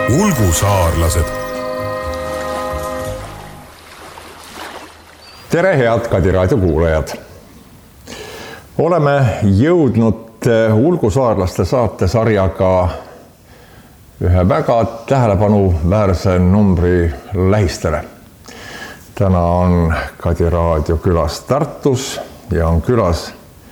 Ulgusaarlased. Tere, head Kadi raadio kuulajad! Oleme jõudnud Ulgusaarlaste saatesarjaga ühe väga tähelepanuväärse numbri lähistele. Täna on Kadi raadio külas Tartus ja on külas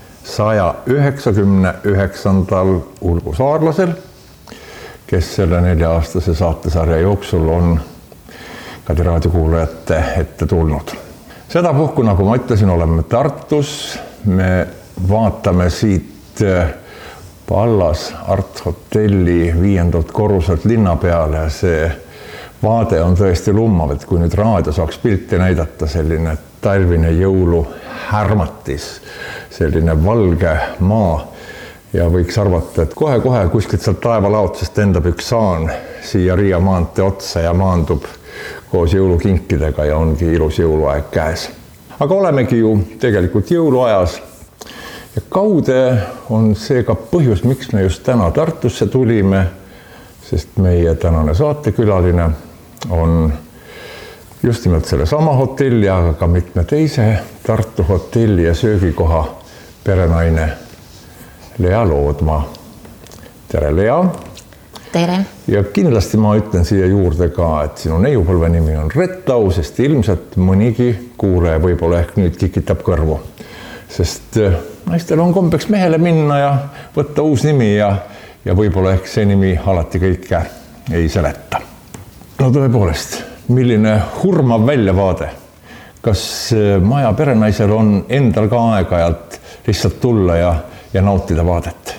199. ulgusaarlasel, kes selle 4-aastase saatesarja jooksul on Kadi raadio kuulajate ette tulnud. Sedapuhku, nagu ma ütlesin, oleme Tartus. Me vaatame siit Pallas Art Hotelli 5. korruselt linna peale ja see vaade on tõesti lummav, et kui nüüd raadio saaks pilti näidata, selline talvine jõuluhärmatis, selline valge maa ja võiks arvata, et kohe-kohe kuskilt sealt taevalaotusest lendab üks saan siia Riia maantee otsa ja maandub koos jõulukinkidega ja ongi ilus jõuluaeg käes. Aga olemegi ju tegelikult jõuluajas ja kaude on see ka põhjus, miks me just täna Tartusse tulime, sest meie tänane saatekülaline on just nimelt selle sama hotelli, aga ka mitme teise Tartu hotelli ja söögikoha perenaine Lea Loodma. Tere, Lea! Tere! Ja kindlasti ma ütlen siia juurde ka, et sinu neiupõlve nimi on Rettau, sest ilmselt mõnigi kuulaja võib-olla ehk nüüd kikitab kõrvu. Sest naistel on kombeks mehele minna ja võtta uus nimi ja võib-olla ehk see nimi alati kõike ei seleta. No tõepoolest, milline hurmav väljavaade. Kas maja perenaisel on endal ka aeg-ajalt lihtsalt tulla ja nautida vaadet?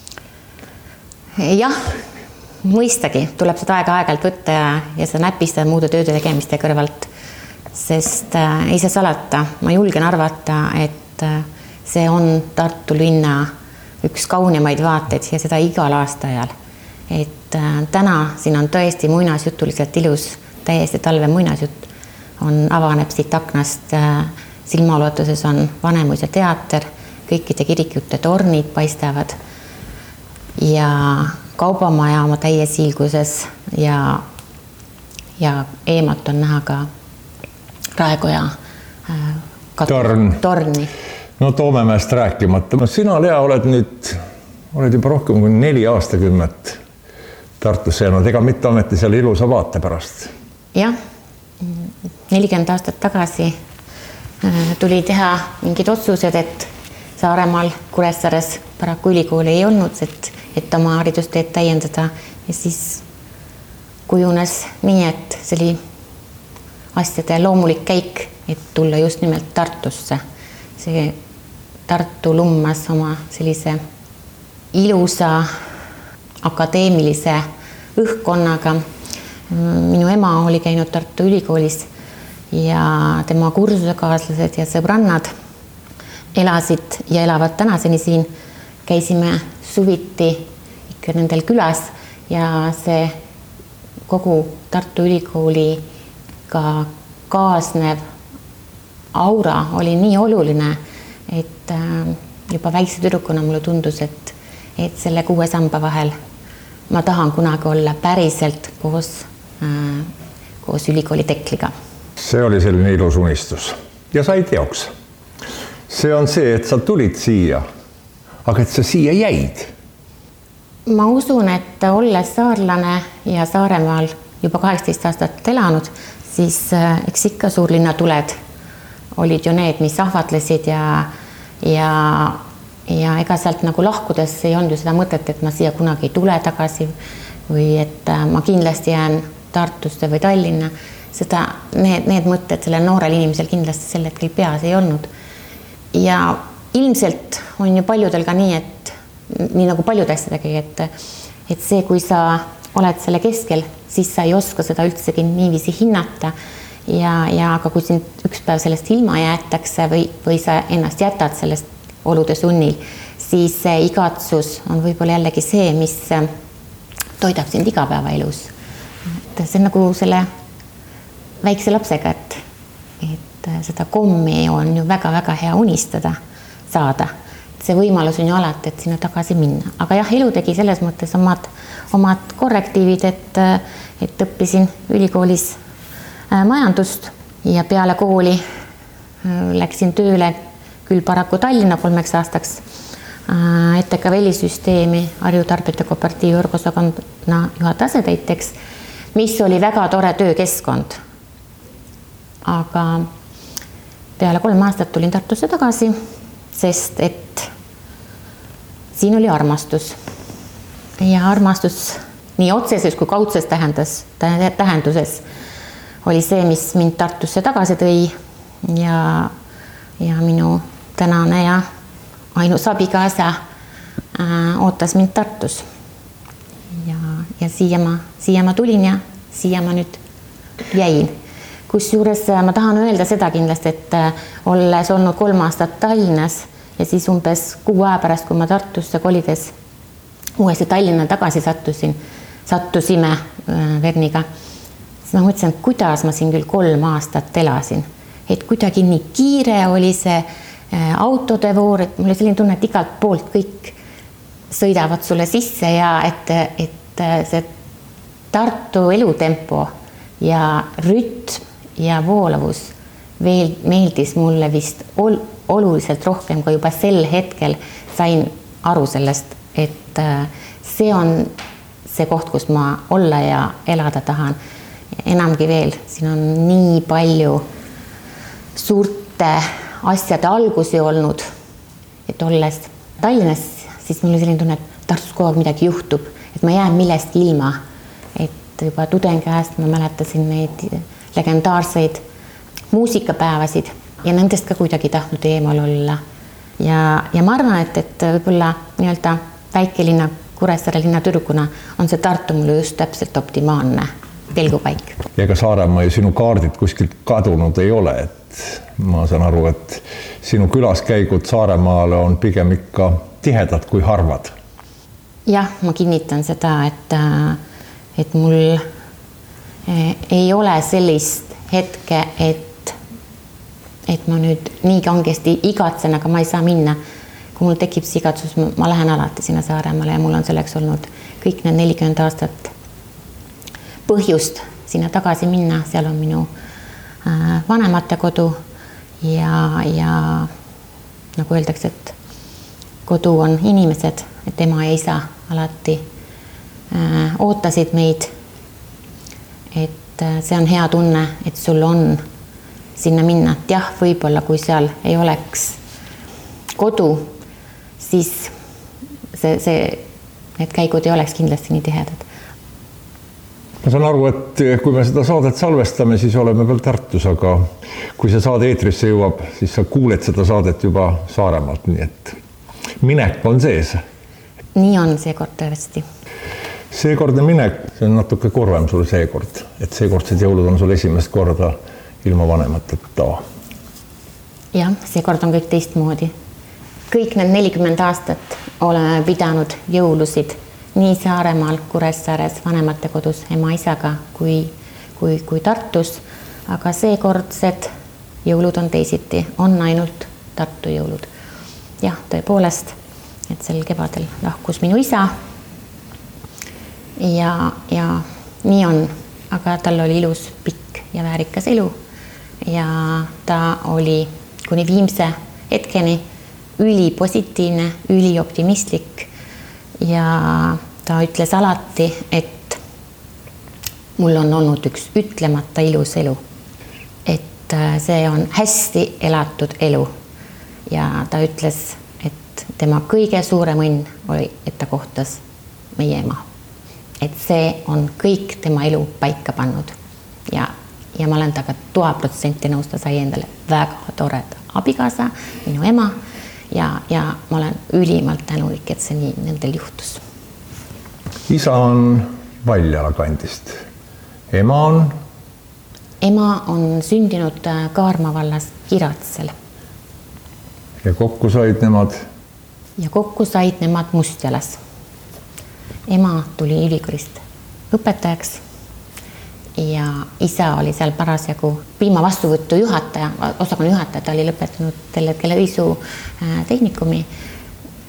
Jah, mõistagi tuleb seda aeg-ajalt võtta ja seda näpistada muude tööde tegemiste kõrvalt, sest ei saa salata. Ma julgen arvata, et see on Tartu linna üks kaunimaid vaateid ja seda igal aastaajal. Et täna siin on tõesti muinasjutuliselt ilus, täiesti talve muinasjutt. Avaneb siit aknast, silmaulotuses on Vanemuise teater, kõikide kirikute tornid paistavad ja kaubamaja oma täies ilguses ja eemalt on näha ka Raekoja torni. No Toomemäest rääkimata. Sina, Lea, oled juba rohkem kui 4 aastakümmet Tartusse jäänud, ega mitte ometi seal ilusa vaate pärast? Jah, 40 aastat tagasi tuli teha mingid otsused, et Saaremaal Kuressaares paraku ülikooli ei olnud, et oma haridusteed täiendada ja siis kujunes nii, et see oli asjade loomulik käik, et tulla just nimelt Tartusse. See Tartu lummas oma sellise ilusa akadeemilise õhkkonnaga. Minu ema oli käinud Tartu ülikoolis ja tema kursusekaaslased ja sõbrannad elasid ja elavad tänaseni siin. Käisime suviti ikka nendel külas ja see kogu Tartu ülikooli ka kaasnev aura oli nii oluline, et juba väikse tüdrukuna mulle tundus, et selle 6 samba vahel ma tahan kunagi olla päriselt koos ülikooli tekliga. See oli selline ilus unistus ja sai teoks. See on see, et sa tulid siia, aga et sa siia jäid. Ma usun, et olles saarlane ja Saaremaal juba 18 aastat elanud, siis eks ikka suurlinna tuled olid ju need, mis ahvatlesid ja ega sealt nagu lahkudes ei olnud ju seda mõtet, et ma siia kunagi ei tule tagasi või et ma kindlasti jään Tartusse või Tallinna. Need mõtted sellel noorel inimesel kindlasti sel hetkel peas ei olnud. Ja ilmselt on ju paljudel ka nii, et nii nagu paljud asjadegi, et see, kui sa oled selle keskel, siis sa ei oska seda üldsegi niiviisi hinnata. Aga kui sind üks päev sellest ilma jäetakse või sa ennast jätad sellest olude sunnil, siis see igatsus on võib-olla jällegi see, mis toidab sind igapäevaelus. See on nagu selle väikse lapsega, et seda kommi on ju väga-väga hea unistada saada see võimalus on ju alati, et sinna tagasi minna. Aga jah, elu tegi selles mõttes omad korrektiivid, et õppisin ülikoolis majandust ja peale kooli läksin tööle küll paraku Tallinna 3 aastaks ETK välisüsteemi Harju Tarbijate kooperatiivorganisatsioona juhataja asetäitjaks, mis oli väga tore töökeskkond. Aga peale 3 aastat tulin Tartusse tagasi, sest et siin oli armastus. Ja armastus nii otseses kui kaudses tähenduses oli see, mis mind Tartusse tagasi tõi ja minu tänane ja ainus abikaasa ootas mind Tartus. Ja siia ma tulin ja siia ma nüüd jäin. Kusjuures ma tahan öelda seda kindlasti, et olles olnud 3 aastat Tallinnas ja siis umbes 6 aja pärast, kui ma Tartusse kolides uuesti Tallinna tagasi sattusime Verniga, siis ma mõtlesin, kuidas ma siin küll 3 aastat elasin. Et kuidagi nii kiire oli see autode voor, et mul oli selline tunne, et igalt poolt kõik sõidavad sulle sisse ja et see Tartu elutempo ja rütm ja voolavus veel meeldis mulle vist oluliselt rohkem, kui juba sel hetkel sain aru sellest, et see on see koht, kus ma olla ja elada tahan. Enamgi veel, siin on nii palju suurte asjade algusi olnud, et olles Tallinnas, siis mul oli selline tunne, et Tartus kogu aeg midagi juhtub, et ma jään millestki ilma. Et juba tudengiajast ma mäletasin neid legendaarseid muusikapäevasid ja nendest ka kuidagi tahtnud eemal olla. Ja ma arvan, et võib-olla nii-öelda väikelinna Kuressaare linna tüdrukuna on see Tartu mulle just täpselt optimaalne pelgupaik. Ja ega Saaremaa ja sinu kaardid kuskilt kadunud ei ole, et ma saan aru, et sinu külaskäigud Saaremaale on pigem ikka tihedad kui harvad. Jah, ma kinnitan seda, et mul ei ole sellist hetke, et ma nüüd nii kangesti igatsen, aga ma ei saa minna. Kui mul tekib see igatsus, ma lähen alati sinna Saaremaale ja mul on selleks olnud kõik need 40 aastat põhjust sinna tagasi minna. Seal on minu vanemate kodu ja nagu öeldakse, et kodu on inimesed, et ema ja isa alati ootasid meid. Et see on hea tunne, et sul on sinna minna. Et jah, võib-olla kui seal ei oleks kodu, siis need käigud ei oleks kindlasti nii tihedad. Ma saan aru, et kui me seda saadet salvestame, siis oleme veel Tartus, aga kui see saade eetrisse jõuab, siis sa kuuled seda saadet juba Saaremaalt, nii et minek on sees. Nii on seekord tõesti. Seekordne minek, see on natuke kurvem sul seekord, et seekordsed jõulud on sul esimest korda ilma vanemateta. Jah, seekord on kõik teistmoodi. Kõik need 40 aastat oleme pidanud jõulusid nii Saaremaal, Kuressaares, vanemate kodus, ema isaga kui Tartus, aga seekordsed jõulud on teisiti, on ainult Tartu jõulud. Jah, tõepoolest, et sel kevadel lahkus minu isa ja nii on, aga tal oli ilus, pikk ja väärikas elu ja ta oli kuni viimse hetkeni ülipositiivne, ülioptimistlik ja ta ütles alati, et mul on olnud üks ütlemata ilus elu, et see on hästi elatud elu ja ta ütles, et tema kõige suurem õnn oli, et ta kohtas meie ema. Et see on kõik tema elu paika pannud ja ma olen taga 100% nõus, ta sai endale väga toreda abikaasa, minu ema ja ma olen ülimalt tänulik, et see nii nendel juhtus. Isa on Valjala kandist. Ema on? Ema on sündinud Kaarma vallas Kiratsel. Ja kokku said nemad? Ja kokku said nemad Mustjalas. Ema tuli ülikoolist õpetajaks ja isa oli seal parasjagu piima vastuvõttu juhataja, osakonna juhataja, ta oli lõpetanud tel hetkel Õisu tehnikumi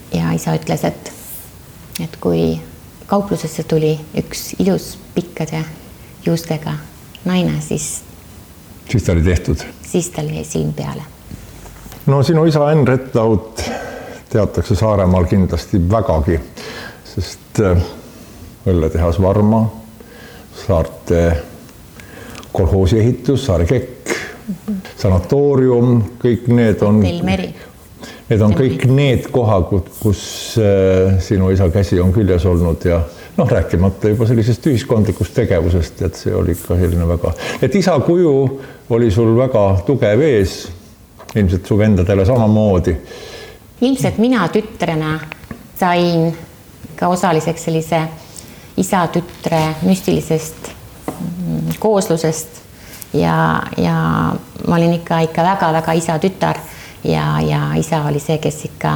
ja isa ütles, et kui kauplusesse tuli üks ilus pikkade juustega naine, siis ta oli tehtud. Siis tal jäi silm peale. No sinu isa Enn Rettlaud teatakse Saaremaal kindlasti vägagi, sest õlletehas Varma, Saarte kolhoosi ehitus, Saare Kekk, sanatoorium, kõik need on... Meri. Need on kõik need kohad, kus sinu isa käsi on küljes olnud ja rääkimata juba sellisest ühiskondlikust tegevusest, et see oli ikka selline väga... Et isa kuju oli sul väga tugev ees, ilmselt su vendadele samamoodi. Ilmselt mina tütrena sain ka osaliseks sellise isa-tütre müstilisest kooslusest ja ma olin ikka väga-väga isa-tütar ja isa oli see, kes ikka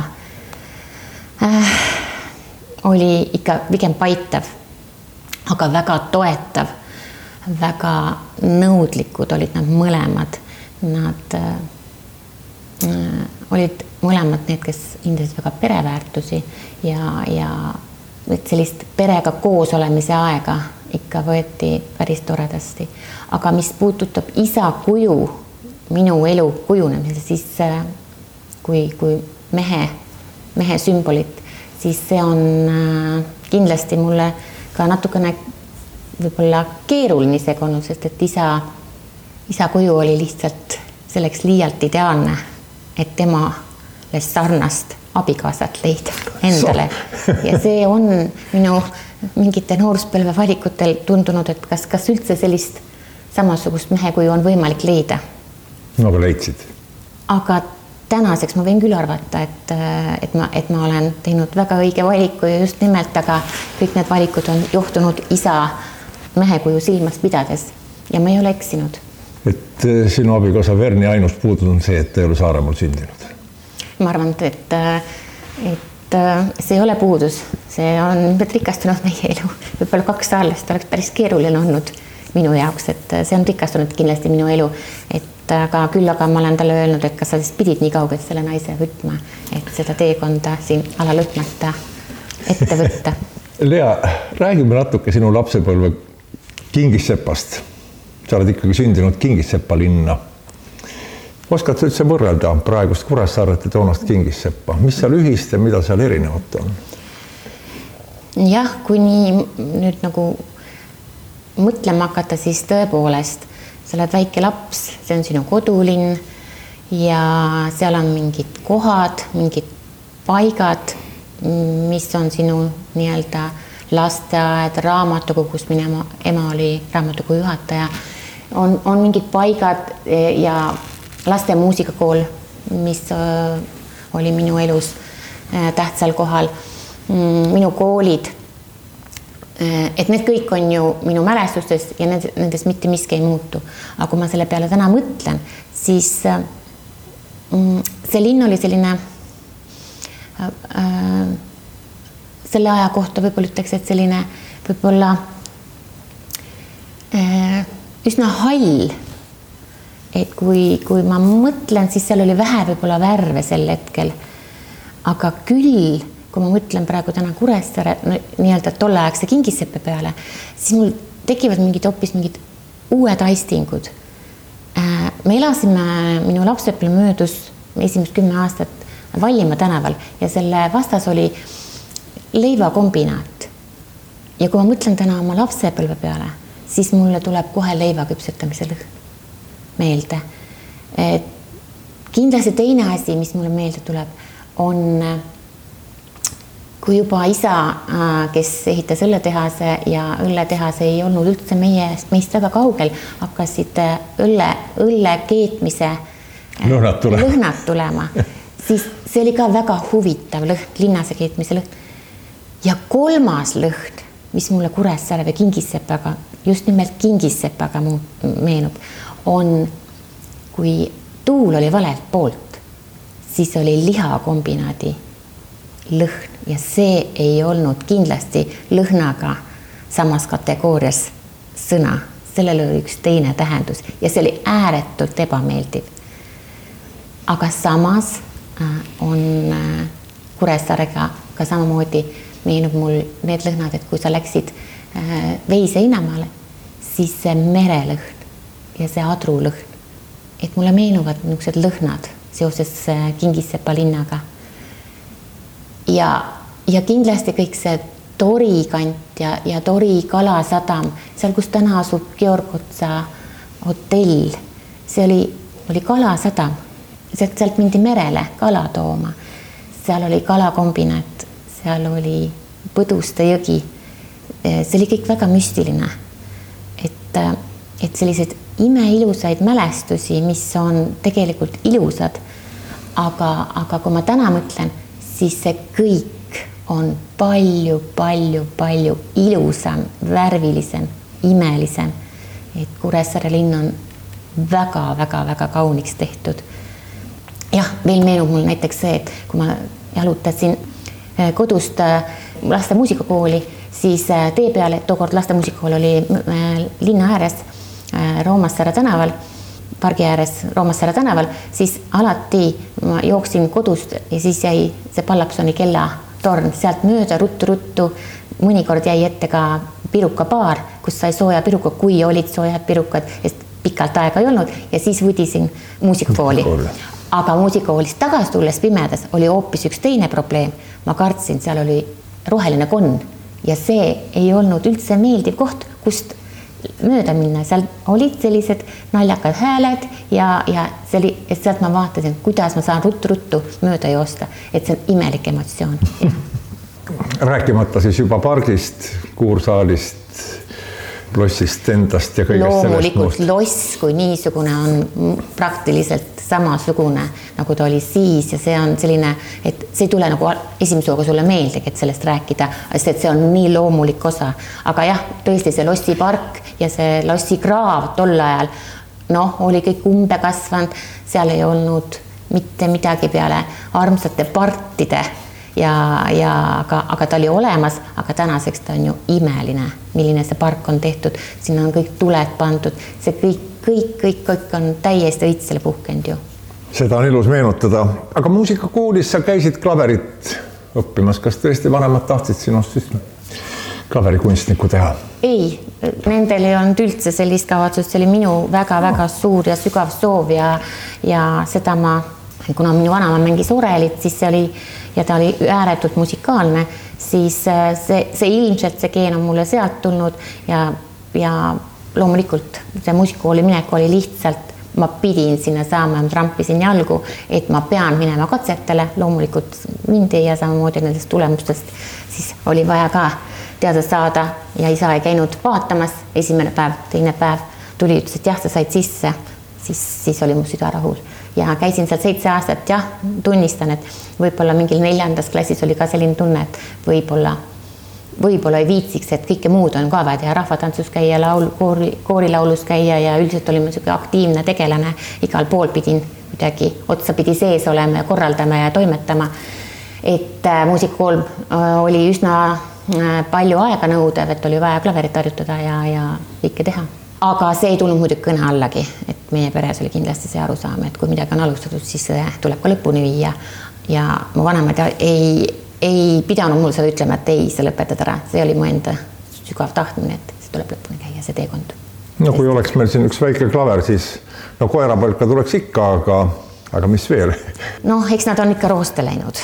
oli ikka pigem paitav, aga väga toetav, väga nõudlikud olid nad mõlemad. Nad olid mõlemad need, kes hindasid väga pereväärtusi ja sellist perega koos olemise aega ikka võeti päris toredasti. Aga mis puudutab isa kuju, minu elu kujunemise, siis kui mehe sümbolit, siis see on kindlasti mulle ka natukene võib-olla keeruline isegi olnud, sest et isa kuju oli lihtsalt selleks liialt ideaalne, et temale sarnast abikaasat leida endale. Ja see on minu mingite nooruspõlve valikutel tundunud, et kas üldse sellist samasugust mehe kuju on võimalik leida. Aga leidsid? Aga tänaseks ma võin küll arvata, et ma olen teinud väga õige valiku ja just nimelt, aga kõik need valikud on johtunud isa mehekuju silmas pidades ja ma ei ole eksinud. Et sinu abikaasa Verni ainus puudus on see, et ta ei ole Saaremaal sündinud? Ma arvan, et see ei ole puudus. See on rikastunud meie elu. Võib-olla 2 saarlast oleks päris keeruline olnud minu jaoks, et see on rikastunud kindlasti minu elu. Aga ma olen talle öelnud, et kas sa siis pidid nii kaugelt selle naise võtma, et seda teekonda siin ala lõpmata ette võtta. Lea, räägime natuke sinu lapsepõlve Kingissepast. Sa oled ikkagi sündinud Kingissepa linna. Oskad sa üldse võrrelda praegust Kuressaaret ja toonast Kingisseppa? Mis seal ühist ja mida seal erinevat on? Jah, kui nii nüüd nagu mõtlema hakata, siis tõepoolest sa oled väike laps, see on sinu kodulinn ja seal on mingid kohad, mingid paigad, mis on sinu nii-öelda lasteaed, raamatukogu, kus ema oli raamatukogu juhataja, on mingid paigad ja laste muusikakool, mis oli minu elus tähtsal kohal, minu koolid. Et need kõik on ju minu mälestustes ja nendes mitte miski ei muutu. Aga kui ma selle peale täna mõtlen, siis see linn oli selline selle aja kohta võib-olla ütleks, et selline võib-olla üsna hall. Et kui ma mõtlen, siis seal oli vähe võib-olla värve sel hetkel. Aga küll kui ma mõtlen praegu täna Kuressaare nii-öelda tolleaegse Kingisseppe peale, siis mul tekivad hoopis mingid uued aistingud. Me elasime minu lapsepõlve möödus esimest 10 aastat Vallimaa tänaval ja selle vastas oli leivakombinaat. Ja kui ma mõtlen täna oma lapsepõlve peale, siis mulle tuleb kohe leiva küpsetamise lõhn meelde. Kindlasti teine asi, mis mulle meelde tuleb, on kui juba isa, kes ehitas õlletehase ja õlletehase ei olnud üldse meist väga kaugel, hakkasid õlle keetmise lõhnad tulema, siis see oli ka väga huvitav lõhn, linnase keetmise lõhn. Ja 3. lõhn, mis mulle Kuressaare või Kingissepaga, just nimelt Kingissepaga meenub, on kui tuul oli valelt poolt, siis oli lihakombinaadi lõhn ja see ei olnud kindlasti lõhnaga samas kategoorias sõna. Sellel oli üks teine tähendus ja see oli ääretult ebameeldiv. Aga samas on Kuressaarega ka samamoodi meenub mul need lõhnad, et kui sa läksid Veise Inamaale, siis see merelõhn ja see adrulõhn, et mulle meenuvad niisugused lõhnad seoses Kingissepa linnaga. Ja kindlasti kõik see Tori kant ja Tori kalasadam, seal, kus täna asub Georgotsa hotell, see oli kalasadam. Sealt mindi merele kala tooma. Seal oli kalakombinat, seal oli Põduste jõgi. See oli kõik väga müstiline. Et sellised imeilusaid mälestusi, mis on tegelikult ilusad, aga kui ma täna mõtlen, siis see kõik on palju ilusam, värvilisem, imelisem. Et Kuressaare linn on väga kauniks tehtud. Jah, veel meenub mul näiteks see, et kui ma jalutasin kodust laste muusikakooli, siis tee peale, tookord laste muusikakool oli linna ääres Roomassaare tänaval, pargi ääres Roomassaare tänaval, siis alati ma jooksin kodust ja siis jäi see Pallapsoni kellatorn sealt mööda ruttu, mõnikord jäi ette ka pirukabaar, kus sai sooja piruka, kui olid soojad pirukad, sest pikalt aega ei olnud ja siis võdisin muusikakooli. Aga muusikakoolist tagasi tulles pimedas oli hoopis üks teine probleem. Ma kartsin, seal oli roheline konn ja see ei olnud üldse meeldiv koht, kust mööda minna. Seal olid sellised naljakad hääled ja see oli, et sealt ma vaatasin, kuidas ma saan ruttu mööda joosta, et see on imelik emotsioon. Rääkimata siis juba pargist, kuursaalist, lossist endast ja kõigest sellest muust. Loomulikult loss kui niisugune on praktiliselt samasugune, nagu ta oli siis ja see on selline, et see ei tule nagu esimese hooga sulle meeldigi, et sellest rääkida, sest see on nii loomulik osa. Aga jah, tõesti see Lossi park ja see Lossi kraav tol ajal, oli kõik umbe kasvanud, seal ei olnud mitte midagi peale armsate partide aga ta oli olemas, aga tänaseks ta on ju imeline, milline see park on tehtud, sinna on kõik tuled pandud, see kõik on täiesti õitsele puhkenud ju. Seda on ilus meenutada, aga muusikakoolis sa käisid klaverit õppimas, kas tõesti vanemad tahtsid sinust siis klaverikunstnikku teha? Ei, nendel ei olnud üldse sellist kavatsust, see oli minu väga suur ja sügav soov ja seda kuna minu vanema mängis orelit, siis see oli ja ta oli ääretult musikaalne, siis see ilmselt see geen on mulle sealt tulnud ja loomulikult see muusikakooli minek oli lihtsalt, ma pidin sinna saama, ma trampisin jalgu, et ma pean minema katsetele, loomulikult mindi ja samamoodi nendest tulemustest, siis oli vaja ka teada saada ja isa ei käinud vaatamas, esimene päev, teine päev tuli, ütles, et jah, sa said sisse, siis oli mu süda rahul. Ja käisin seal 7 aastat, jah, tunnistan, et võib-olla mingil 4. klassis oli ka selline tunne, et võib-olla ei viitsiks, et kõike muud on ka vaja teha, rahvatantsus käia, koorilaulus käia ja üldiselt olime selline aktiivne tegelane, igal pool pidin midagi otsapidi sees olema ja korraldama ja toimetama. Et muusikakool oli üsna palju aega nõudev, et oli vaja klaverit harjutada ja kõike teha. Aga see ei tulnud muidugi kõne allagi, et meie peres oli kindlasti see arusaam, et kui midagi on alustatud, siis tuleb ka lõpuni viia ja mu vanemad ei pidanud mul seda ütlema, et ei, sa lõpetad ära. See oli mu enda sügav tahtmine, et see tuleb lõpuni käia, see teekond. No kui oleks meil siin üks väike klaver, siis koerapõlka tuleks ikka, aga mis veel? Eks nad on ikka rooste läinud,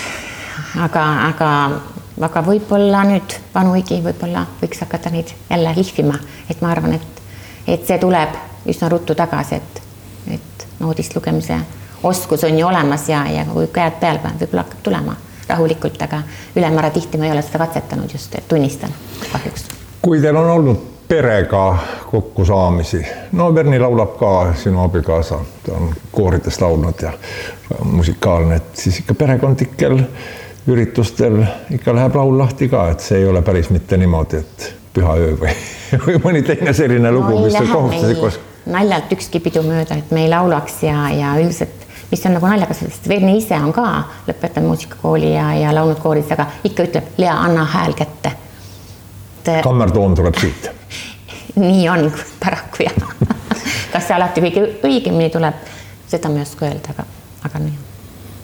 aga võib-olla nüüd vanuigi võib-olla võiks hakata neid jälle lihvima, et ma arvan, et see tuleb üsna ruttu tagasi, et noodist lugemise oskus on ju olemas ja kui käed peal pean, võib-olla hakkab tulema rahulikult, aga ülemäära tihti ma ei ole seda katsetanud just, et tunnistan kahjuks. Kui teil on olnud perega kokkusaamisi, Verni laulab ka sinu abikaasa, ta on koorides laulnud ja musikaalne, et siis ikka perekondlikel üritustel ikka läheb laul lahti ka, et see ei ole päris mitte niimoodi, et pühaöö või mõni teine selline lugu, mis on kohustuslikus. Naljalt ükski pidu mööda, et me ei laulaks ja üldiselt, mis on nagu naljakas, sest Verni ise on ka lõpetanud muusikakooli ja laulnud kooris, aga ikka ütleb, Lea, anna hääl kätte. Kammertoon tuleb siit. Nii on paraku jah. Kas see alati kõige õigemini tuleb, seda me ei oska öelda, aga nii.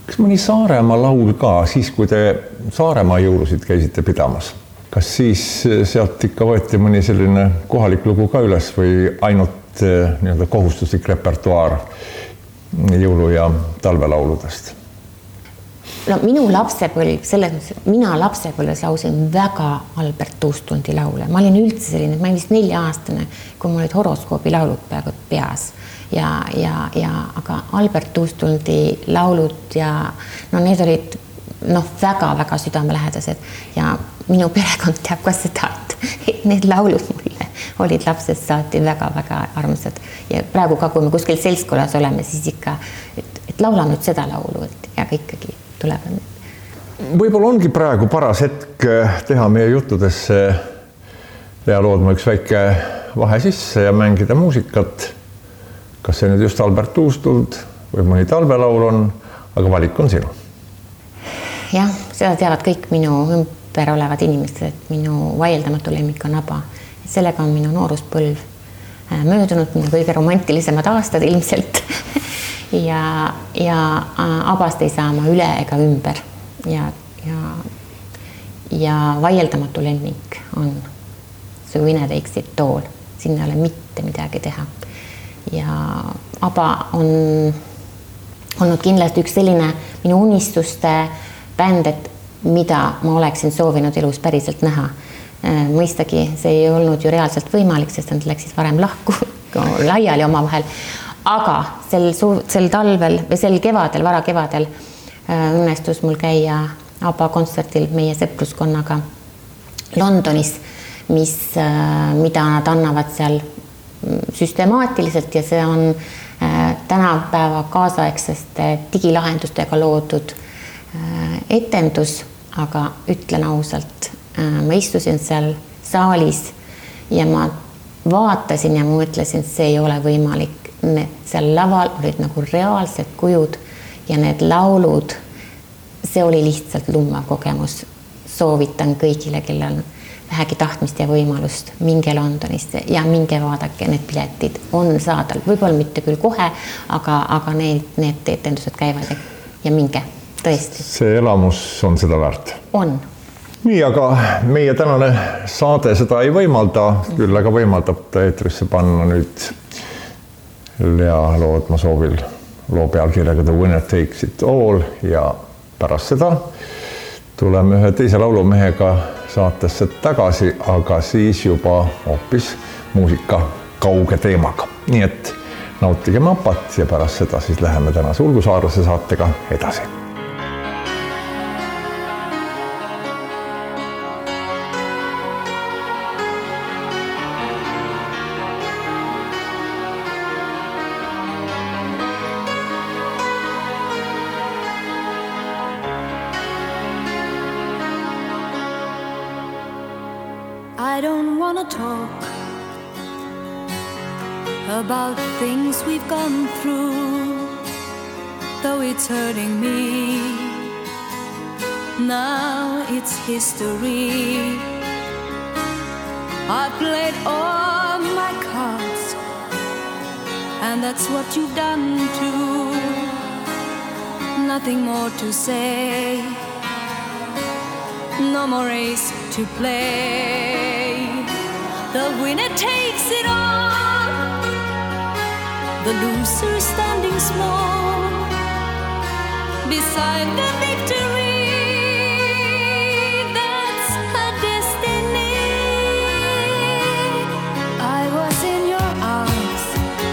Kas mõni Saaremaa laul ka, siis kui te Saaremaa jõulusid käisite pidamas? Kas siis sealt ikka võeti mõni selline kohalik lugu ka üles või ainult nii-öelda kohustuslik repertuaar jõulu- ja talvelauludest? No minu lapsepõlv, selles mõttes, mina lapsepõlves lausin väga Albert Uustundi laule. Ma olin üldse selline, ma olin vist 4-aastane, kui mul olid horoskoobi laulud peaaegu peas. Aga Albert Uustundi laulud ja no need olid väga-väga südamelähedased ja minu perekond teab ka seda, et need laulud mulle olid lapsest saati väga-väga armsad ja praegu ka, kui me kuskil seltskonnas oleme, siis ikka, et laula nüüd seda laulu ja ikkagi tuleb. Võib-olla ongi praegu paras hetk teha meie juttudesse Lea Loodma üks väike vahe sisse ja mängida muusikat. Kas see nüüd just Albert Uustund või mõni talvelaul on, aga valik on sinu. Jah, seda teavad kõik minu ümber olevad inimesed, et minu vaieldamatu lemmik on ABBA. Sellega on minu nooruspõlv möödunud, minu kõige romantilisemad aastad ilmselt. ja ABBAst ei saa ma üle ega ümber. Ja vaieldamatu lemmik on See Vine Takes It All. Siin ei ole mitte midagi teha. Ja ABBA on olnud kindlasti üks selline minu unistuste bänd, et mida ma oleksin soovinud elus päriselt näha. Mõistagi see ei olnud ju reaalselt võimalik, sest nad läksid varem lahku laiali oma vahel. Aga sel talvel või sel kevadel, varakevadel õnnestus mul käia ABBA kontsertil meie sõpruskonnaga Londonis, mida nad annavad seal süstemaatiliselt ja see on tänapäeva kaasaegseste digilahendustega loodud etendus, aga ütlen ausalt, ma istusin seal saalis ja ma vaatasin ja mõtlesin, et see ei ole võimalik. Seal laval olid nagu reaalsed kujud ja need laulud, see oli lihtsalt lummav kogemus. Soovitan kõigile, kellel vähegi tahtmist ja võimalust minge Londonisse ja minge vaadake, need piletid on saadal. Võib-olla mitte küll kohe, aga need etendused käivad ja minge, tõesti. See elamus on seda väärt? On. Nii, aga meie tänane saade seda ei võimalda, küll aga võimaldab ta eetrisse panna nüüd Lea Loodma soovil loo pealkirjaga The Winner Takes It All ja pärast seda tuleme ühe teise laulumehega saatesse tagasi, aga siis juba hoopis muusika kauge teemaga. Nii et nautige mapat ja pärast seda siis läheme tänase Ulgusaarlase saatega edasi. I don't want to talk about things we've gone through, though it's hurting me. Now it's history. I played all my cards, and that's what you've done too. Nothing more to say, no more race to play. The winner takes it all, the loser standing small beside the victory. That's her destiny. I was in your arms,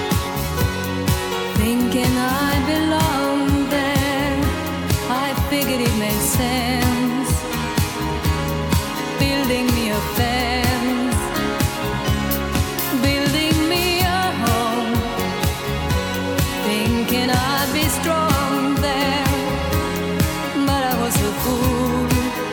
thinking I belonged there. I figured it made sense, building me a fence, building me a home, thinking I'd be strong there. But I was a fool,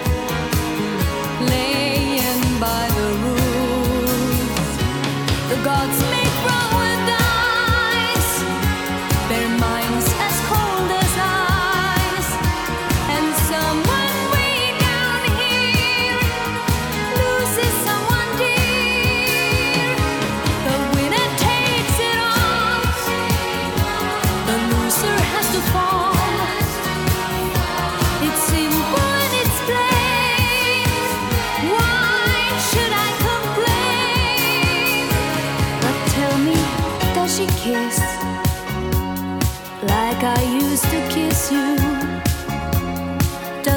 laying by the rules. The gods make wrong with dice, their minds as cold as ice, and someone way down here loses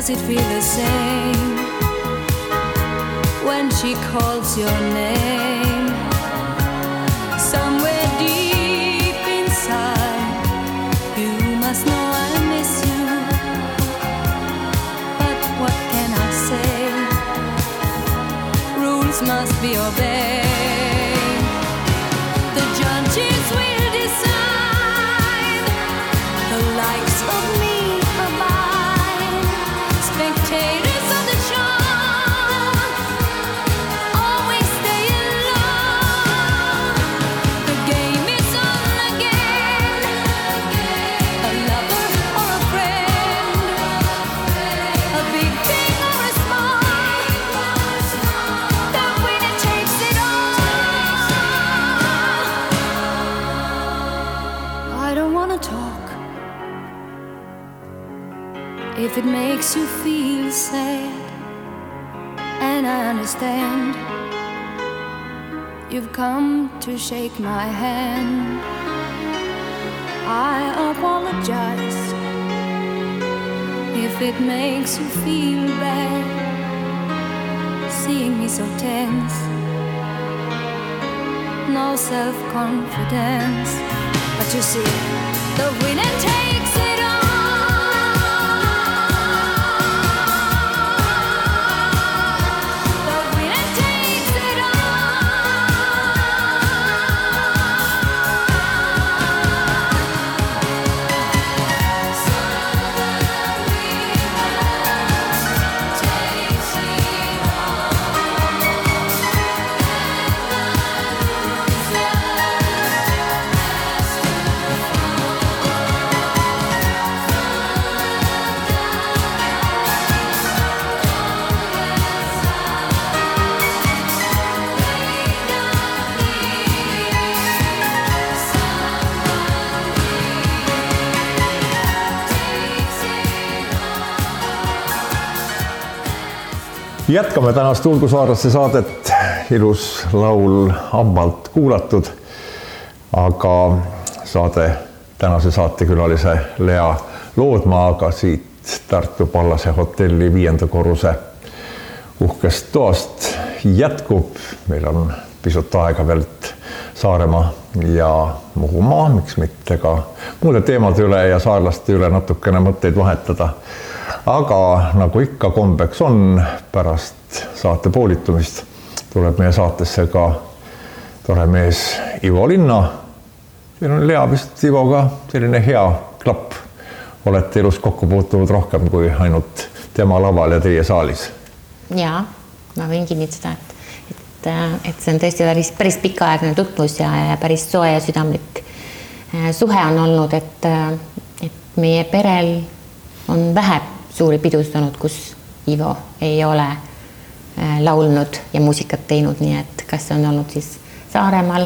Does it feel the same when she calls your name? Somewhere deep inside, you must know I miss you. But what can I say? Rules must be obeyed. The judges will decide the likes of me or mine. Spectators of the show always stay alone. The game is on again. A lover or a friend, a big thing or a small, the winner takes it all. I don't wanna talk if it makes you feel sad, and I understand. You've come to shake my hand. I apologize if it makes you feel bad, seeing me so tense, no self-confidence. But you see, the winner takes it all. The winner takes it Jätkame tänast Tulgu saarlaste saadet, ilus laul ammalt kuulatud, aga saade tänase saatekülalise Lea Loodmaaga siit Tartu Pallase hotelli 5. korruse uhkest toast jätkub. Meil on pisut aega veel Saaremaa ja Muhumaa, miks mitte ka muude teemade üle ja saarlaste üle natukene mõtteid vahetada. Aga nagu ikka kombeks on, pärast saate poolitumist tuleb meie saatesse ka tore mees Ivo Linna. Siin on Lea vist Ivoga selline hea klapp. Olete elus kokku puutunud rohkem kui ainult tema laval ja teie saalis. Jaa, ma võin kinnitada, et see on tõesti päris pikaaegne tutvus ja päris soe ja südamlik suhe on olnud, et meie perel on vähe suuri pidustanud, kus Ivo ei ole laulnud ja muusikat teinud, nii et kas on olnud siis Saaremaal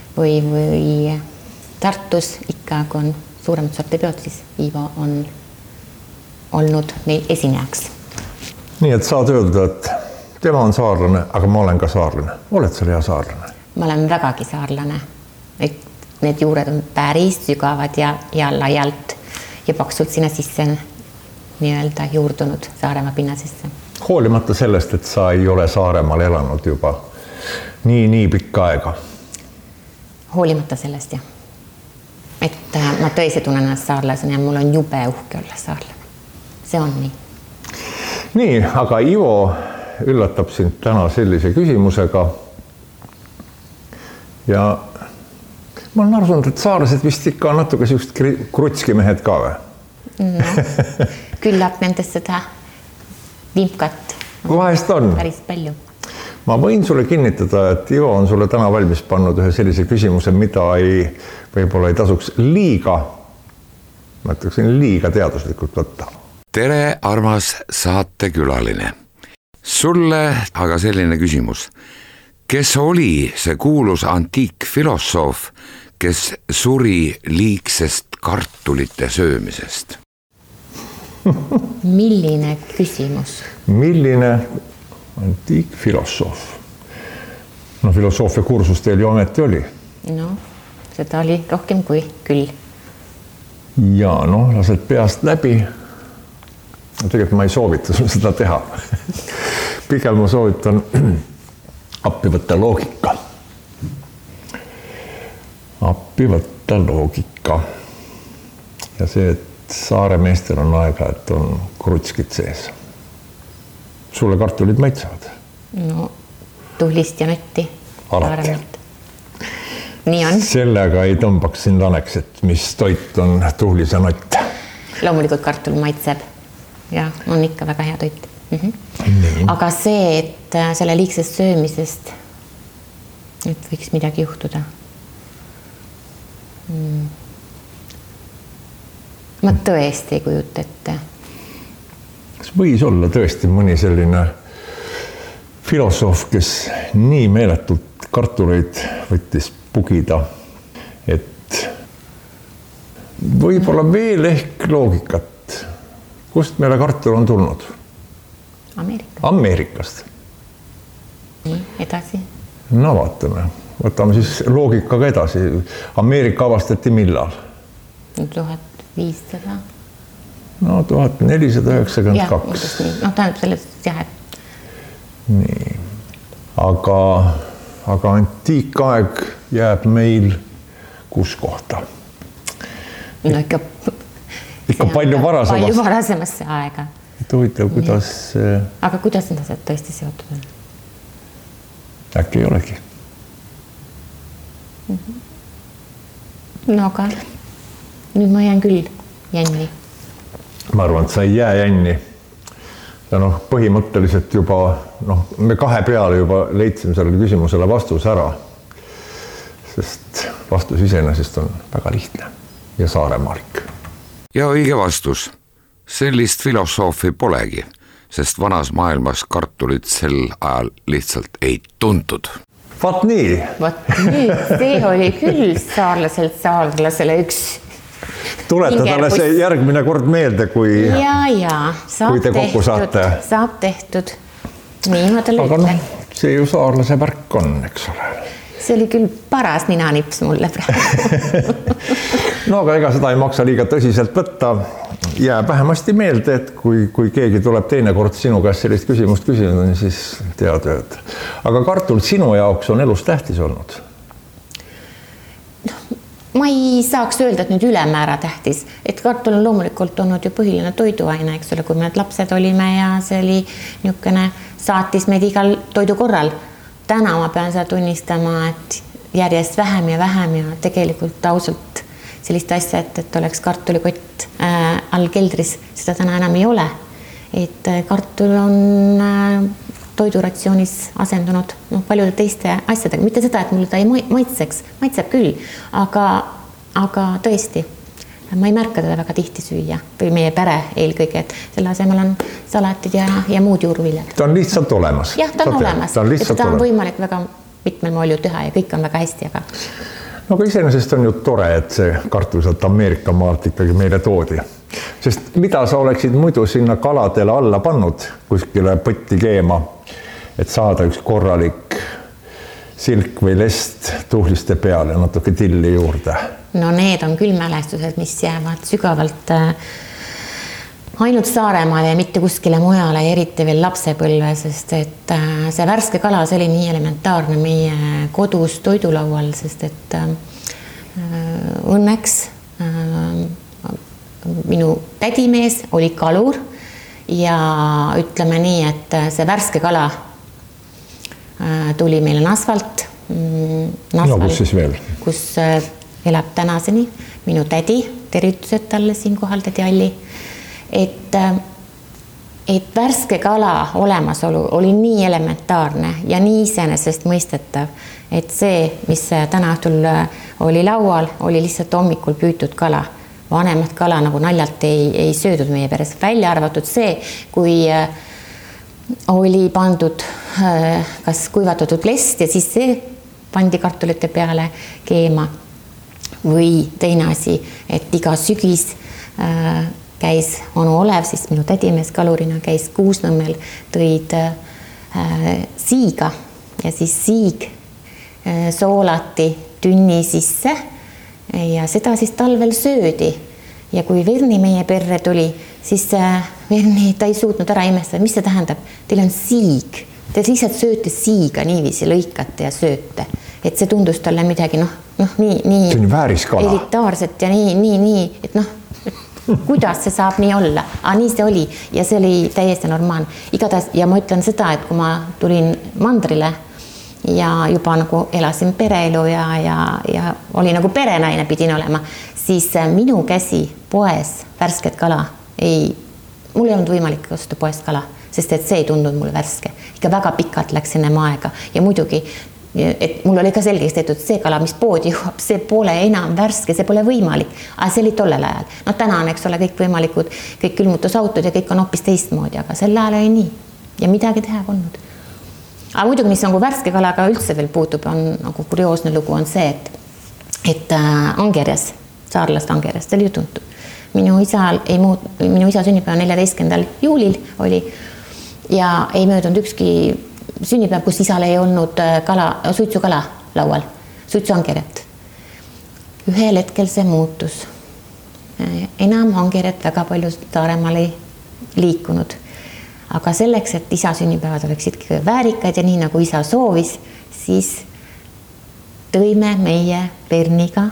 või Tartus, ikka kui on suuremad sortepeod, siis Ivo on olnud meil esinejaks. Nii et saad öelda, et tema on saarlane, aga ma olen ka saarlane. Oled sa Lea saarlane? Ma olen vägagi saarlane. Need juured on päris sügavad ja laialt ja paksult sinna sisse nii-öelda juurdunud Saaremaa pinnasesse. Hoolimata sellest, et sa ei ole Saaremaal elanud juba nii pikka aega? Hoolimata sellest, jah. Et ma tõesti tunnen ennast saarlasena ja mul on jube uhke olla saarlane. See on nii. Nii, aga Ivo üllatab sind täna sellise küsimusega. Ja ma olen arvanud, et saarlased vist ikka on natuke sellist krutski mehed ka või? No, küllap nendest seda vimkat vahest on päris palju. Ma võin sulle kinnitada, et Ivo on sulle täna valmis pannud ühe sellise küsimuse, mida võib-olla ei tasuks liiga teaduslikult võtta. Tere, armas saatekülaline. Sulle aga selline küsimus. Kes oli see kuulus antiikfilosoof, kes suri liigsest kartulite söömisest? Milline küsimus? Milline antiikfilosoof? No filosoofia kursus teil ju ometi oli. No, seda oli rohkem kui küll. Ja lased peast läbi. Tegelikult ma ei soovita sul seda teha. Pigem ma soovitan appi võtta loogika. Appi võtta loogika. Ja see, et saare meestel on aega, et on krutskid sees. Sulle kartulid maitsevad? No, tuhlist ja nötti. Alati. Nii on. Sellega ei tõmbaks sind aneks, et mis toit on tuhlis ja nott. Loomulikult kartul maitseb ja on ikka väga hea toit. Aga see, et selle liigsest söömisest, et võiks midagi juhtuda. Ma tõesti ei kujuta ette. Kas võis olla tõesti mõni selline filosoof, kes nii meeletult kartuleid võttis pugida, et võib-olla veel ehk loogikat, kust meile kartul on tulnud? Ameerikast. Nii, edasi. No vaatame. Võtame siis loogikaga edasi. Ameerika avastati millal? 1500. No 1492. No tähendab sellest jah, et... Nii. Aga antiikaeg jääb meil kus kohta? No ikka palju varasemasse aega. Huvitav, kuidas... Aga kuidas need asjad tõesti seotud on? Äkki ei olegi. No aga nüüd ma jään küll jänni. Ma arvan, et sa ei jää jänni. Ja põhimõtteliselt juba, me kahe peale juba leidsime sellele küsimusele vastuse ära, sest vastus iseenesest on väga lihtne ja saaremaalik. Ja õige vastus. Sellist filosoofi polegi, sest vanas maailmas kartulit sel ajal lihtsalt ei tuntud. Vaat nii. See oli küll saarlasele üks. Tuleta talle see järgmine kord meelde, kui te kokku saate. Saab tehtud. Nii ma talle ütlen. See ju saarlase värk on, eks ole. See oli küll paras ninanips mulle praegu. No aga ega seda ei maksa liiga tõsiselt võtta. Jääb vähemasti meelde, et kui keegi tuleb teine kord sinu käest sellist küsimust küsinud, siis tead ööd. Aga kartul sinu jaoks on elus tähtis olnud? Ma ei saaks öelda, et nüüd ülemäära tähtis. Et kartul on loomulikult olnud ju põhiline toiduaine, eks ole, kui me lapsed olime ja see oli niisugune saatis meid igal toidu korral. Täna ma pean seda tunnistama, et järjest vähem ja tegelikult ausalt sellist asja, et oleks kartulikott all keldris, seda täna enam ei ole. Et kartul on toiduratsioonis asendunud paljude teiste asjadega. Mitte seda, et mulle ta ei maitseks, maitseb küll, aga tõesti, ma ei märka teda väga tihti süüa või meie pere eelkõige, et selle asemel on salatid ja muud juurviljad. Ta on lihtsalt olemas. Jah, ta on olemas. Ta on võimalik väga mitmel moel ju teha ja kõik on väga hästi, aga... No aga iseenesest on ju tore, et see kartul sealt Ameerika maalt ikkagi meile toodi. Sest mida sa oleksid muidu sinna kaladele alla pannud kuskile põtti keema, et saada üks korralik silk või lest tuhliste peale ja natuke tilli juurde? No need on küll mälestused, mis jäävad sügavalt ainult Saaremaale ja mitte kuskile mujale ja eriti veel lapsepõlve, sest et see värske kala, see oli nii elementaarne meie kodus toidulaual, sest et õnneks minu tädimees oli kalur ja ütleme nii, et see värske kala tuli meile Nasvalt. No kus siis veel? Kus elab tänaseni minu tädi, tervitused talle siin kohal tädi Alli. Et värske kala olemasolu oli nii elementaarne ja nii iseenesest mõistetav, et see, mis täna õhtul oli laual, oli lihtsalt hommikul püütud kala. Vanemat kala nagu naljalt ei söödud meie peres. Välja arvatud see, kui oli pandud kas kuivatatud lest ja siis see pandi kartulite peale keema. Või teine asi, et iga sügis käis onu Olev, siis minu tädimees kalurina käis Kuusnõmmel, tõid siiga ja siis siig soolati tünni sisse ja seda siis talvel söödi. Ja kui Virni meie perre tuli, siis Verni, ta ei suutnud ära imestada, mis see tähendab? Teil on siig, te lihtsalt sööte siiga niiviisi, lõikate ja sööte. Et see tundus talle midagi, nii see on vääriskala. Elitaarset ja nii, et kuidas see saab nii olla? Nii see oli ja see oli täiesti normaalne. Igatahes, ja ma ütlen seda, et kui ma tulin mandrile ja juba nagu elasin pereelu ja oli nagu perenaine pidin olema, siis minu käsi poes värsket kala mul ei olnud võimalik osta poest kala, sest et see ei tundunud mulle värske. Ikka väga pikalt läks enne aega ja muidugi, et mul oli ka selgeks tehtud, see kala, mis poodi jõuab, see pole enam värske, see pole võimalik. Aga see oli tollel ajal. Täna on, eks ole, kõik võimalikud, kõik külmutusautod ja kõik on hoopis teistmoodi, aga sel ajal oli nii. Ja midagi teha olnud. Aga muidugi, mis nagu värske kalaga üldse veel puutub, on nagu kurioosne lugu on see, et Angerjas, saarlast Angerjas, see oli ju tuntud. Minu isa sünnipäev 14. juulil oli ja ei möödunud ükski sünnipäev, kus isal ei olnud suitsukala laual, suitsuangerjat. Ühel hetkel see muutus. Enam angerjat väga palju Saaremaal ei liikunud. Aga selleks, et isa sünnipäevad oleksid väärikad ja nii nagu isa soovis, siis tõime meie Verniga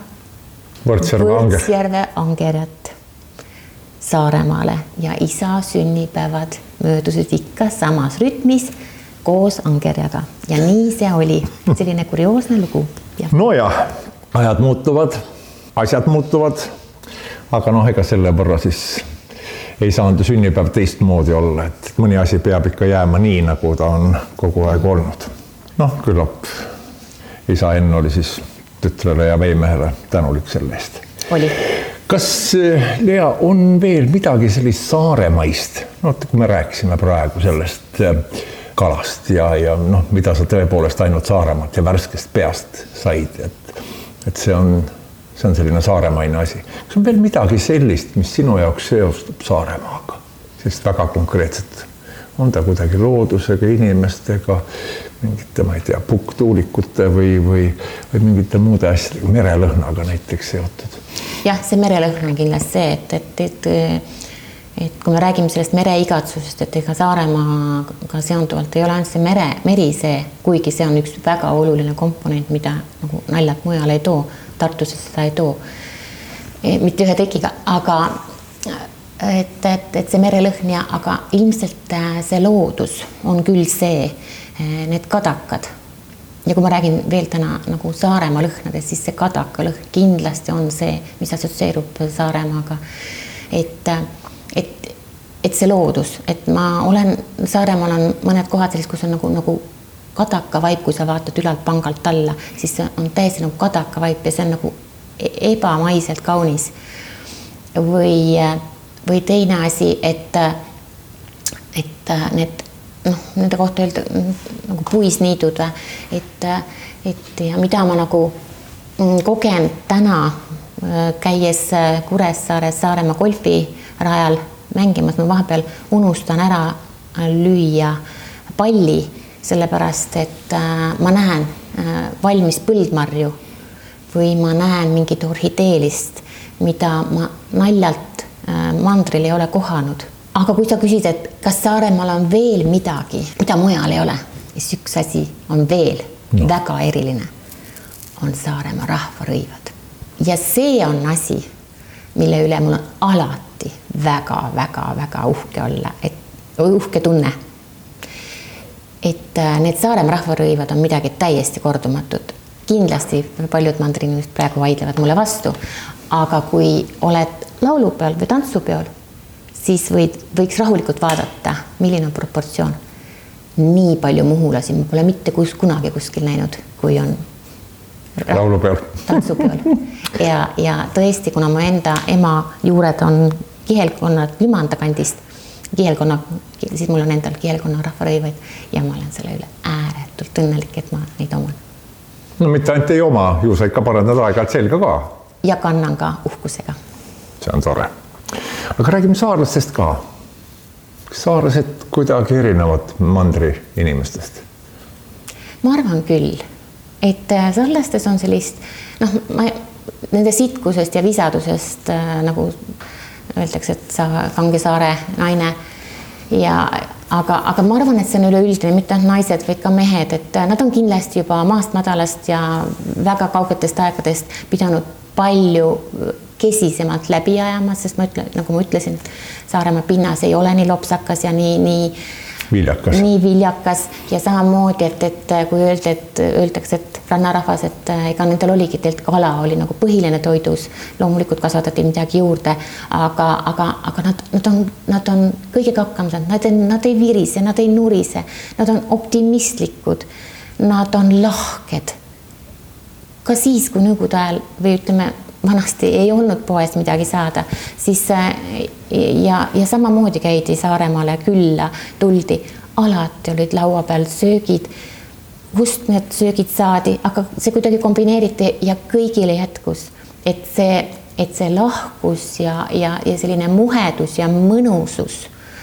Võrtsjärve angerjat Saaremaale ja isa sünnipäevad möödusid ikka samas rütmis koos angerjaga. Ja nii see oli. Selline kurioosne lugu. Nojah, ajad muutuvad, asjad muutuvad, aga ega selle võrra siis ei saanud sünnipäev teistmoodi olla, et mõni asi peab ikka jääma nii, nagu ta on kogu aeg olnud. Küllap isa Enn oli siis tütrele ja veimehele tänulik selle eest. Oli. Kas, Lea, on veel midagi sellist saaremaist? Kui me rääkisime praegu sellest kalast ja mida sa tõepoolest ainult Saaremaalt ja värskest peast said, et see on selline saaremaine asi. Kas on veel midagi sellist, mis sinu jaoks seostub Saaremaaga? Sest väga konkreetselt. On ta kuidagi loodusega, inimestega, mingite, ma ei tea, pukktuulikute või mingite muude asjadega, merelõhnaga näiteks seotud? Jah, see merelõhn on kindlasti see, et kui me räägime sellest mereigatsusest, et ega Saaremaaga seonduvalt ei ole ainult see meri see, kuigi see on üks väga oluline komponent, mida nagu naljalt mujal ei too, Tartuses seda ei too, mitte ühe tekiga, aga et see merelõhn ja aga ilmselt see loodus on küll see, need kadakad. Ja kui ma räägin veel täna nagu Saaremaa lõhnadest, siis see kadaka lõhn kindlasti on see, mis assotsieerub Saaremaaga. Et see loodus, et ma olen, Saaremaal on mõned kohad sellised, kus on nagu kadaka vaip, kui sa vaatad ülalt pangalt alla, siis see on täiesti nagu kadaka vaip ja see on nagu ebamaiselt kaunis. Või teine asi, et nende kohta öelda nagu puisniidud, et ja mida ma nagu kogen täna käies Kuressaares Saaremaa golfirajal mängimas, ma vahepeal unustan ära lüüa palli, sellepärast, et ma näen valmis põldmarju või ma näen mingit orhideelist, mida ma naljalt mandril ei ole kohanud. Aga kui sa küsid, et kas Saaremaal on veel midagi, mida mujal ei ole, siis üks asi on veel väga eriline, on Saaremaa rahvarõivad. Ja see on asi, mille üle mul on alati väga uhke olla, uhke tunne. Et need Saaremaa rahvarõivad on midagi täiesti kordumatut. Kindlasti paljud mandrinimesed praegu vaidlevad mulle vastu, aga kui oled laulupeol või tantsupeol, siis võiks rahulikult vaadata, milline on proportsioon. Nii palju muhulasi ma pole mitte kunagi kuskil näinud, kui on laulupeol. Tantsupeol. Ja tõesti, kuna mu enda ema juured on Kihelkonna Lümanda kandist, siis mul on endal Kihelkonna rahvarõivaid ja ma olen selle üle ääretult õnnelik, et ma neid oman. No mitte ainult ei oma, ju sa ikka parandad aeg-ajalt selga ka. Ja kannan ka uhkusega. See on tore. Aga räägime saarlastest ka. Kas saarlased kuidagi erinevad mandri inimestest? Ma arvan küll, et saarlastes on sellist, nende sitkusest ja visadusest nagu öeldakse, et sa Kangesaare naine ja aga ma arvan, et see on üleüldine, mitte ainult naised, vaid ka mehed, et nad on kindlasti juba maast madalast ja väga kaugetest aegadest pidanud palju kesisemalt läbi ajama, sest nagu ma ütlesin, Saaremaa pinnas ei ole nii lopsakas ja nii viljakas ja samamoodi, et kui öeldakse, et rannarahvas, et ega nendel oligi teilt kala oli nagu põhiline toidus, loomulikult kasvatati midagi juurde, aga nad on kõigega hakkama saanud, nad ei virise, nad ei nurise, nad on optimistlikud, nad on lahked. Ka siis, kui nõukogude ajal või ütleme, vanasti ei olnud poes midagi saada, siis ja samamoodi käidi Saaremaale külla, tuldi, alati olid laua peal söögid, kust need söögid saadi, aga see kuidagi kombineeriti ja kõigile jätkus, et see lahkus ja selline muhedus ja mõnusus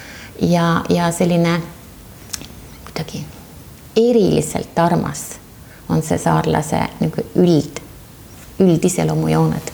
ja selline kuidagi eriliselt armas on see saarlase nagu üldiseloomujooned,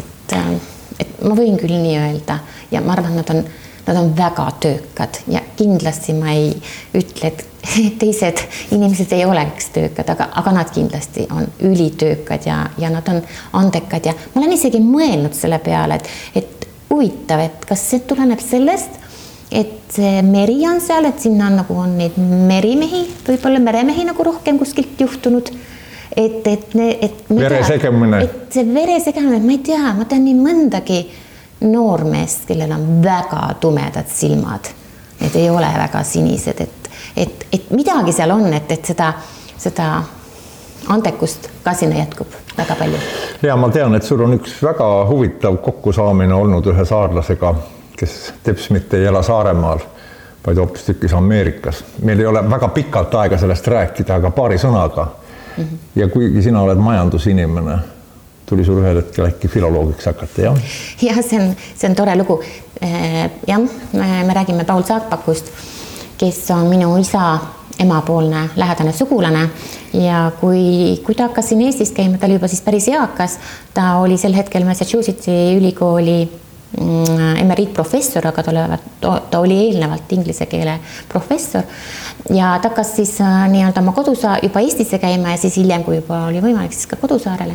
et ma võin küll nii öelda ja ma arvan, nad on väga töökad ja kindlasti ma ei ütle, et teised inimesed ei oleks töökad, aga nad kindlasti on ülitöökad ja nad on andekad ja ma olen isegi mõelnud selle peale, et huvitav, et kas see tuleneb sellest, et see meri on seal, et sinna nagu on neid merimehi, võib-olla meremehi nagu rohkem kuskilt juhtunud, et veresegemine, ma ei tea, ma tean nii mõndagi noormeest, kellel on väga tumedad silmad, need ei ole väga sinised, et midagi seal on, et seda andekust ka sinna jätkub väga palju. Ja ma tean, et sul on üks väga huvitav kokkusaamine olnud ühe saarlasega, kes teps mitte ei ela Saaremaal, vaid hoopistükkis Ameerikas. Meil ei ole väga pikalt aega sellest rääkida, aga paari sõnaga. Ja kuigi sina oled majandusinimene, tuli sul ühel hetkel äkki filoloogiks hakata, jah? Ja see on tore lugu. Jah, me räägime Paul Saagpakust, kes on minu isa emapoolne lähedane sugulane ja kui ta hakkas siin Eestis käima, ta oli juba siis päris eakas, ta oli sel hetkel Massachusettsi ülikooli emeriitprofessor, aga ta oli eelnevalt inglise keele professor ja ta hakkas siis nii-öelda oma juba Eestisse käima ja siis hiljem, kui juba oli võimalik, siis ka Kodusaarele.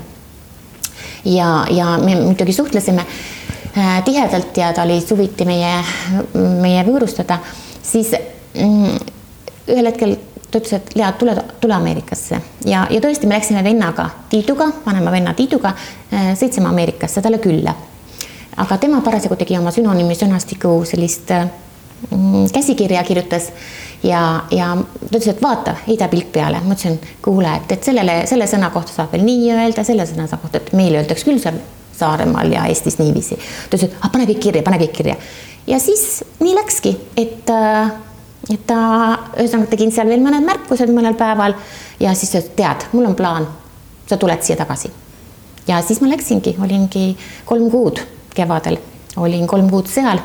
Ja me muidugi suhtlesime tihedalt ja ta oli suviti meie võõrustada, siis ühel hetkel ta ütles, et Lea, tule Ameerikasse ja tõesti me läksime vennaga Tiiduga, vanema venna Tiiduga, sõitsime Ameerikasse talle külla. Aga tema parasjagu tegi oma sünonüümi sõnastiku sellist käsikirja kirjutas ja ta ütles, et vaata, heida pilk peale. Ma ütlesin, kuule, et selle sõna kohta saab veel nii öelda, selle sõna kohta, et meil öeldaks küll seal Saaremaal ja Eestis niiviisi. Ta ütles, et pane kõik kirja. Ja siis nii läkski, et ta ühesõnaga tegin seal veel mõned märkused mõnel päeval ja siis tead, mul on plaan, sa tuled siia tagasi. Ja siis ma läksingi, olingi 3 kuud kevadel, olin 3 kuud seal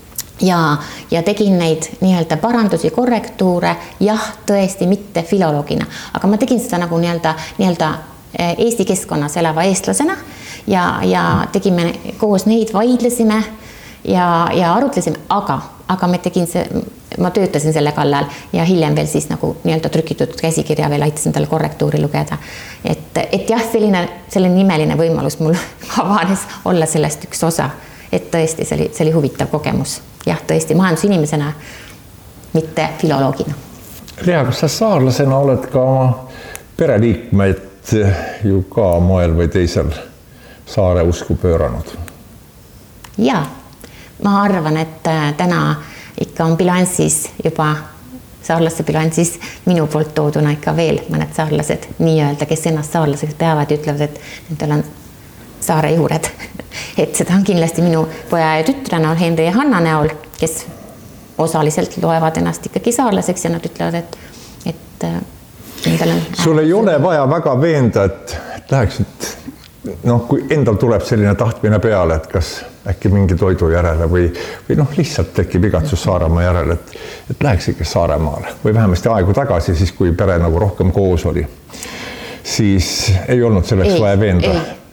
ja tegin neid nii-öelda parandusi, korrektuure, jah, tõesti mitte filoloogina, aga ma tegin seda nagu nii-öelda Eesti keskkonnas elava eestlasena ja tegime koos neid, vaidlesime ja arutlesime, aga ma töötasin selle kallal ja hiljem veel siis nagu nii-öelda trükitud käsikirja veel aitasin talle korrektuuri lugeda. Et jah, selline nimeline võimalus mul avanes olla sellest üks osa, et tõesti see oli huvitav kogemus. Jah, tõesti majandusinimesena, mitte filoloogina. Lea, kas sa saarlasena oled ka oma pereliikmeid ju ka moel või teisel saare usku pööranud? Jaa, ma arvan, et täna ikka on bilansis juba saarlaste bilansis minu poolt tooduna ikka veel mõned saarlased nii-öelda, kes ennast saarlaseks peavad ja ütlevad, et nendel on saare juured. Et seda on kindlasti minu poja ja tütre näol, Henri ja Hanna näol, kes osaliselt loevad ennast ikkagi saarlaseks ja nad ütlevad, et nendel on... Sul ei ole vaja väga veenda, et läheksid, kui endal tuleb selline tahtmine peale, et kas äkki mingi toidu järele või lihtsalt tekib igatsus Saaremaa järele, et läheks ikka Saaremaale või vähemasti aegu tagasi, siis kui pere nagu rohkem koos oli, siis ei olnud selleks vaja veenda.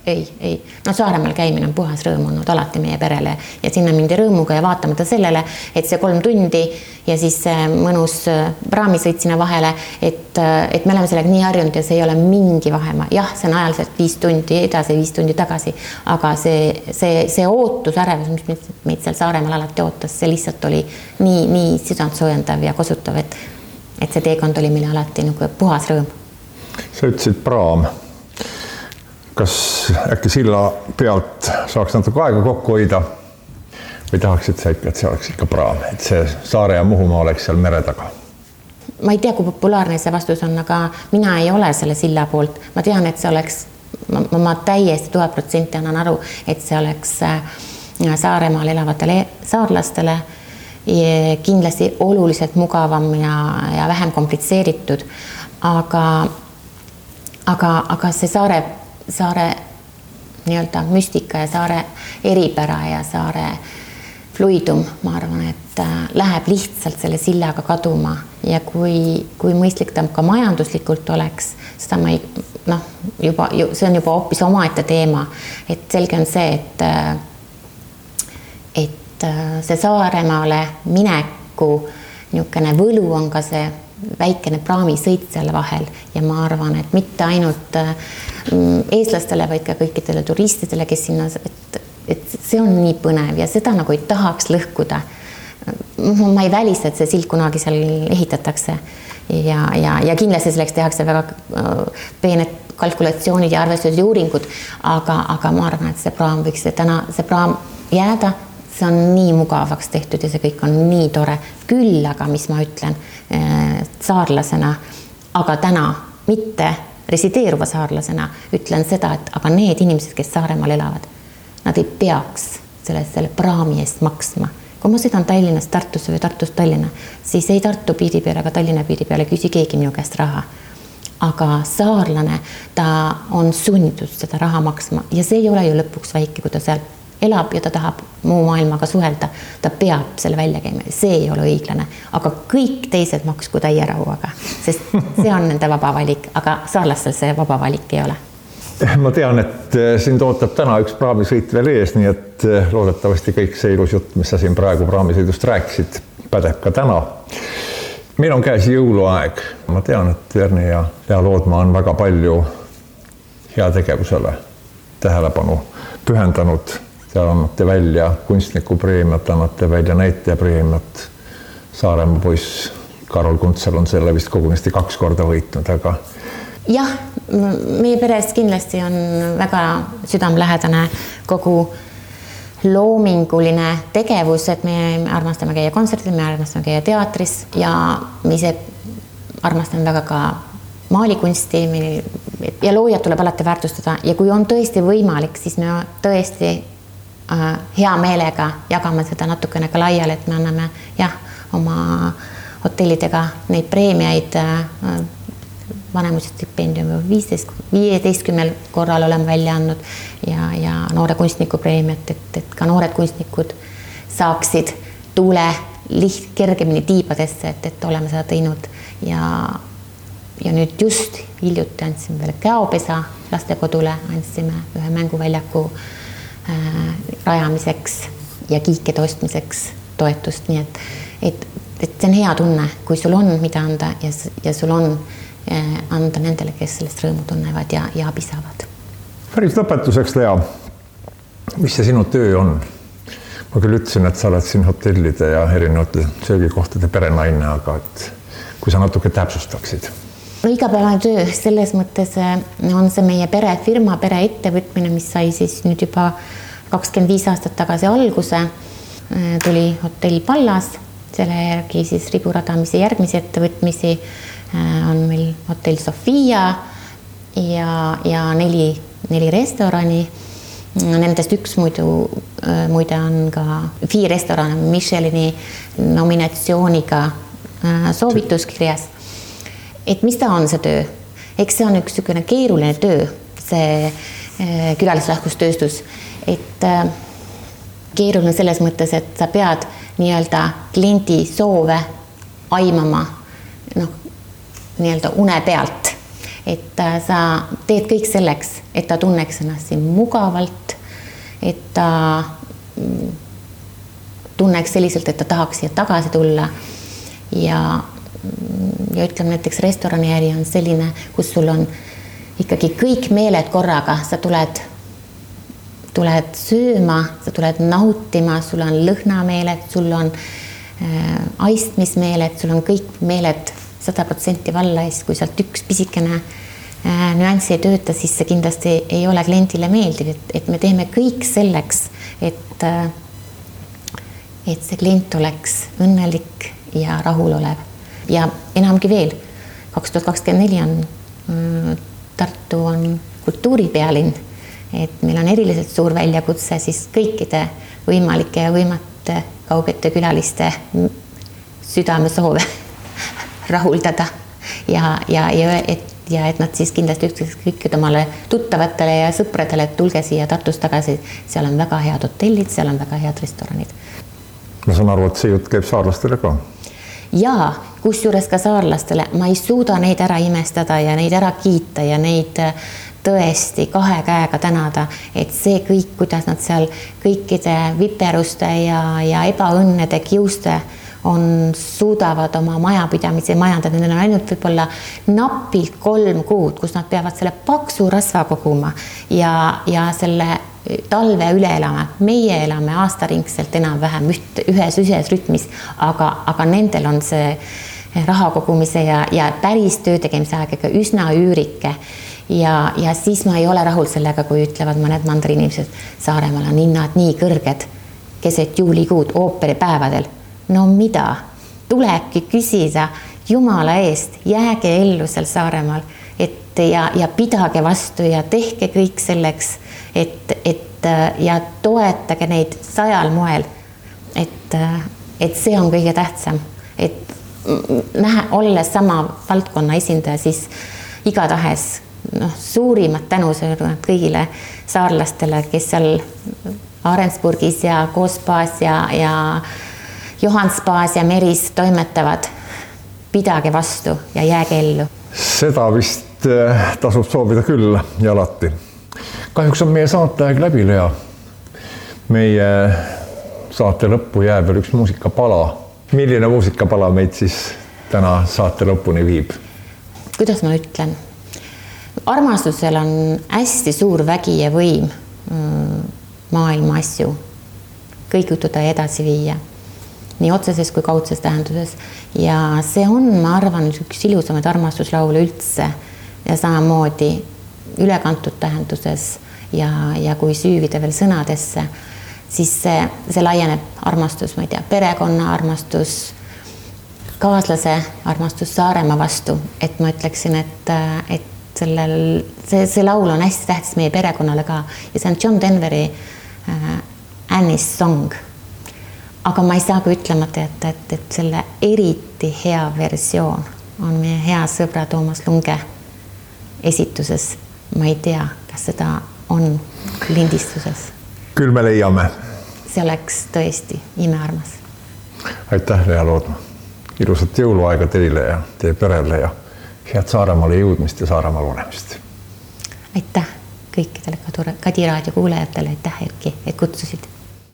ei. No Saaremaal käimine on puhas rõõm olnud alati meie perele ja sinna mindi rõõmuga ja vaatamata sellele, et see 3 tundi ja siis mõnus praamisõit sinna vahele, et me oleme sellega nii harjunud ja see ei ole mingi vahemaa. Jah, see on ajaliselt 5 tundi edasi, 5 tundi tagasi, aga see ootus ärevus, mis meid seal Saaremaal alati ootas, see lihtsalt oli nii südantsoojendav ja kosutav, et see teekond oli meile alati nagu puhas rõõm. Sa ütlesid praam. Kas äkki silla pealt saaks natuke aega kokku hoida või tahaksid sa ikka, et see oleks ikka praam, et see Saare ja Muhumaa oleks seal mere taga? Ma ei tea, kui populaarne see vastus on, aga mina ei ole selle silla poolt. Ma tean, et see oleks, ma täiesti 1000% annan aru, et see oleks Saaremaal elavatele saarlastele kindlasti oluliselt mugavam ja vähem komplitseeritud, aga see Saare nii-öelda müstika ja Saare eripära ja Saare fluidum, ma arvan, et läheb lihtsalt selle sillaga kaduma ja kui mõistlik ta ka majanduslikult oleks, seda ma ei, see on juba hoopis omaette teema, et selge on see, et see Saaremaale mineku niisugune võlu on ka see väikene praamisõit seal vahel ja ma arvan, et mitte ainult eestlastele, vaid ka kõikidele turistidele, kes sinna, et see on nii põnev ja seda nagu ei tahaks lõhkuda. Ma ei välista, et see sild kunagi seal ehitatakse ja kindlasti selleks tehakse väga peened kalkulatsioonid ja arvestused ja uuringud, aga ma arvan, et see praam võiks see praam jääda. See on nii mugavaks tehtud ja see kõik on nii tore. Küll aga, mis ma ütlen saarlasena, aga täna mitte resideeruva saarlasena, ütlen seda, et aga need inimesed, kes Saaremaal elavad, nad ei peaks selle praami eest maksma. Kui ma sõidan Tallinnast Tartusse või Tartust Tallinna, siis ei Tartu piiri peale, aga Tallinna piiri peale küsi keegi minu käest raha. Aga saarlane, ta on sunnitud seda raha maksma ja see ei ole ju lõpuks väike, kui ta seal elab ja ta tahab muu maailmaga suhelda, ta peab selle välja käima, see ei ole õiglane, aga kõik teised maksku täie rauaga, sest see on nende vaba valik, aga saarlastel see vaba valik ei ole. Ma tean, et sind ootab täna üks praamisõit veel ees, nii et loodetavasti kõik see ilus jutt, mis sa siin praegu praamisõidust rääkisid, pädeb ka täna. Meil on käes jõuluaeg. Ma tean, et Verni ja Lea Loodmaa on väga palju heategevusele tähelepanu pühendanud. Seal annate välja kunstnikupreemiat, annate välja näitajapreemiat. Saaremaa poiss Karol Kuntsel on selle vist kogunisti 2 korda võitnud, aga... Jah, meie peres kindlasti on väga südamlähedane kogu loominguline tegevus, et me armastame käia kontserdil, me armastame käia teatris ja me ise armastame väga ka maalikunsti ja loojad tuleb alati väärtustada ja kui on tõesti võimalik, siis me tõesti hea meelega jagame seda natukene ka laiali, et me anname oma hotellidega neid preemiaid vanemuse stipendiumi 15 korral oleme välja andnud ja noore kunstniku preemiat, et ka noored kunstnikud saaksid tuule kergemini tiibadesse, et oleme seda teinud ja nüüd just hiljuti andsime veel Käopesa lastekodule, andsime ühe mänguväljaku rajamiseks ja kiikede ostmiseks toetust, nii et see on hea tunne, kui sul on mida anda ja sul on anda nendele, kes sellest rõõmu tunnevad ja abi saavad. Päris lõpetuseks, Lea, mis see sinu töö on? Ma küll ütlesin, et sa oled siin hotellide ja erinevate söögikohtade perenaine, aga et kui sa natuke täpsustaksid. No igapäevane töö, selles mõttes on see meie perefirma, pereettevõtmine, mis sai siis nüüd juba 25 aastat tagasi alguse. Tuli hotell Pallas, selle järgi siis riburadamise järgmisi ettevõtmisi on meil hotell Sofia ja 4 restorani. Nendest üks muide on ka 4 restorani Michelini nominatsiooniga soovituskirjas. Et mis ta on see töö? Eks see on üks keeruline töö, see külalisrahkustööstus. Et keeruline selles mõttes, et sa pead nii-öelda kliendi soove aimama nii-öelda une pealt. et sa teed kõik selleks, et ta tunneks ennast siin mugavalt, et ta tunneks selliselt, et ta tahaks siia tagasi tulla ja ütleme näiteks restoraniäri on selline, kus sul on ikkagi kõik meeled korraga, sa tuled sööma, sa tuled nautima, sul on lõhnameeled, sul on aistmismeeled, sul on kõik meeled 100% vallas, kui sealt üks pisikene nüanssi ei tööta, siis see kindlasti ei ole kliendile meeldiv, et me teeme kõik selleks, et see klient oleks õnnelik ja rahulolev. Ja enamgi veel, 2024 on Tartu on kultuuripealinn, et meil on eriliselt suur väljakutse siis kõikide võimalike ja võimate kaugete külaliste südamesoove rahuldada ja et nad siis kindlasti ükskõik omale tuttavatele ja sõpradele, et tulge siia Tartus tagasi, seal on väga head hotellid, seal on väga head restoranid. Ma saan aru, et see jutt käib saarlastele ka. Ja kus juures ka saarlastele, ma ei suuda neid ära imestada ja neid ära kiita ja neid tõesti 2 käega tänada, et see kõik, kuidas nad seal kõikide viperuste ja ebaõnnede kiuste suudavad oma majapidamise majandada, neil on ainult võib-olla napilt 3 kuud, kus nad peavad selle paksu rasva koguma ja selle talve üle elama. Meie elame aastaringselt enam-vähem ühes rütmis, aga nendel on see raha kogumise ja päris töö tegemise aeg ega üsna üürike. Ja siis ma ei ole rahul sellega, kui ütlevad mõned mandriinimesed, Saaremaal on hinnad nii kõrged keset juulikuud ooperipäevadel. No mida? Tulebki küsida Jumala eest, jääge ellu seal Saaremaal ja pidage vastu ja tehke kõik selleks, ja toetage neid 100 moel, et see on kõige tähtsam, et olles sama valdkonna esindaja, siis igatahes suurimad tänusõnad kõigile saarlastele, kes seal Arensburgis ja Koospaas ja Johanspaas ja Meris toimetavad, pidage vastu ja jääge ellu. Seda vist tasub soovida küll ja alati. Kahjuks on meie saateaeg läbi, Lea. Meie saate lõppu jääb veel üks muusikapala. Milline muusikapala meid siis täna saate lõpuni viib? Kuidas ma ütlen? Armastusel on hästi suur vägi ja võim maailma asju kõigutada ja edasi viia. Nii otseses kui kaudses tähenduses. Ja see on, ma arvan, üks ilusamaid armastuslaule üldse ja samamoodi ülekantud tähenduses ja kui süüvida veel sõnadesse, siis see laieneb armastus, ma ei tea, perekonna armastus, kaaslase armastus Saaremaa vastu, et ma ütleksin, et see laul on hästi tähtis meie perekonnale ka ja see on John Denveri Annie's Song. Aga ma ei saa ka ütlemata, et selle eriti hea versioon on meie hea sõbra Toomas Lunge esituses. Ma ei tea, kas seda on lindistuses. Küll me leiame. See oleks tõesti imearmas. Aitäh, Lea Loodma. Ilusat jõuluaega teile ja teie perele ja head Saaremaale jõudmist ja Saaremaal olemist. Aitäh kõikidele Kadi raadio kuulajatele. Aitäh, Erki, et kutsusid.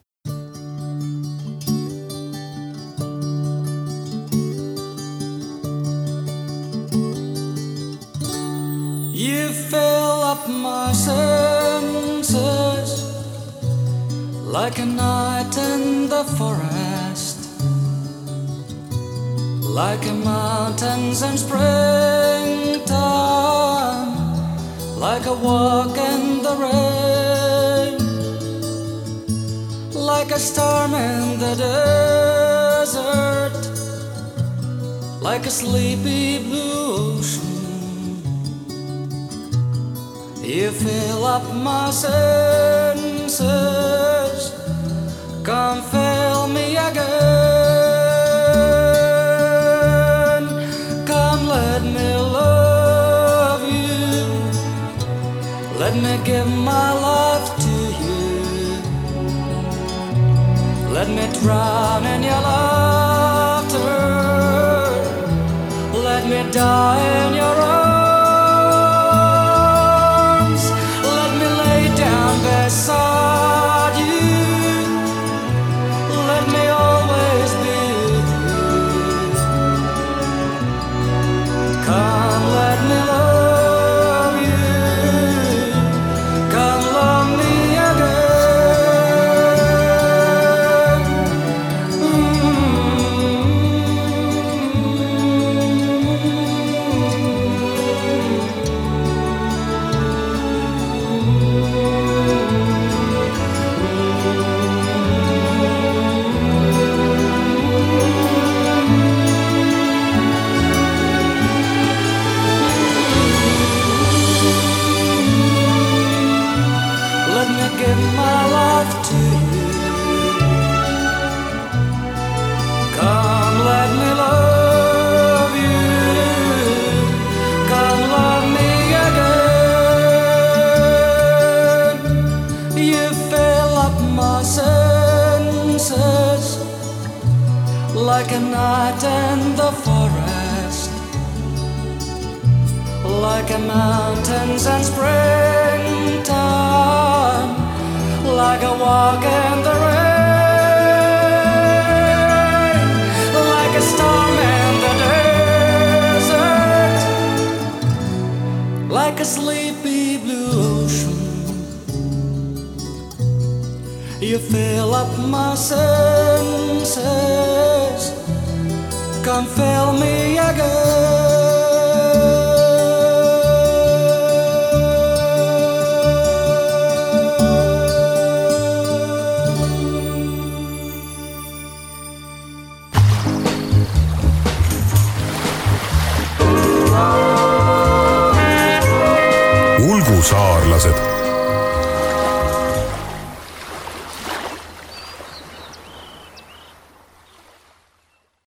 You fill up my senses like a night in the forest, like a mountains in springtime, like a walk in the rain, like a storm in the desert, like a sleepy blue ocean. You fill up my senses, come fill me again. Come let me love you, let me give my life to you, let me drown in your laughter, let me die in your arms. Come let me love you. Come love me again. Let me give my life to you. Come let me love you. Come love me again. You fill up my senses like a night in the forest, like a mountains and springtime, like a walk in the rain, like a storm in the desert, like a sleepy blue ocean. You fill up my senses. Come fill me again. Ulgusaarlased